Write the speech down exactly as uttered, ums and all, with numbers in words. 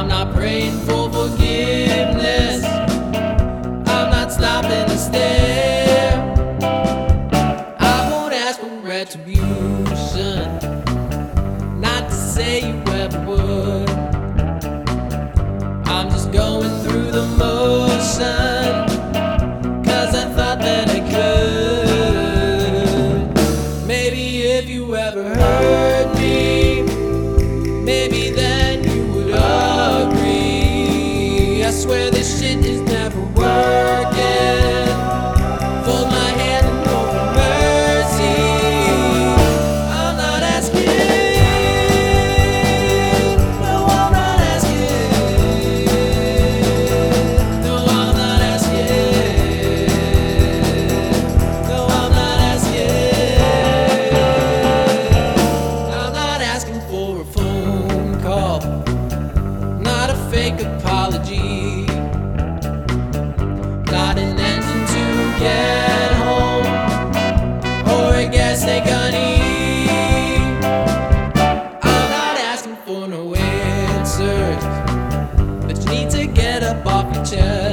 I'm not praying for forgiveness. I'm not stopping to stare. I won't ask for retribution, not to say you ever would. I'm just going through the motion, 'cause I thought that I could. Maybe if you ever hurt me, maybe then you would agree. I swear this shit is never working. Fold my hand and hope for mercy. I'm not asking. No, I'm not asking. No, I'm not asking. No, I'm not asking. I'm not asking for a phone call, not a fake apology, not an engine to get home, or a gas tank on E. I'm not asking for no answers, but you need to get up off your chest.